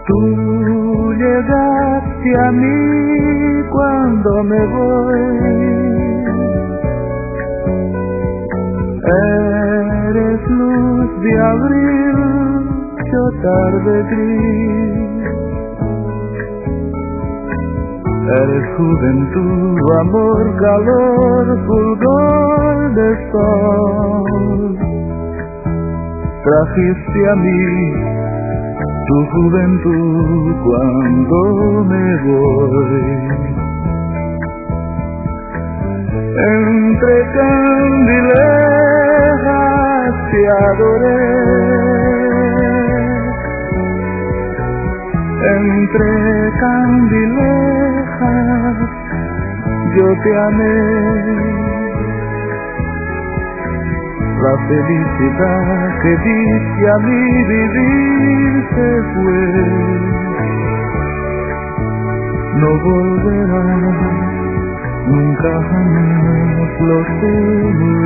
Tú llegaste a mí cuando me voy. Eres luz de abril, yo tarde gris. Eres juventud, amor, calor, fulgor de sol. Trajiste a mí tu juventud cuando me voy. Entre candilejas te adoré, entre candilejas yo te amé. La felicidad que diste a mi vivir se fue, no volverá, nunca jamás lo sé.